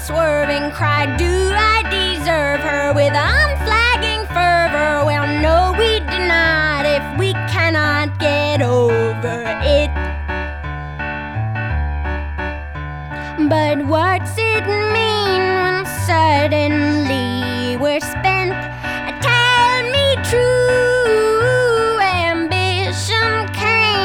unswerving cry, do I deserve her? With unflagging fervor, well, no, we do not if we cannot get over it. But what's it mean when suddenly we're spending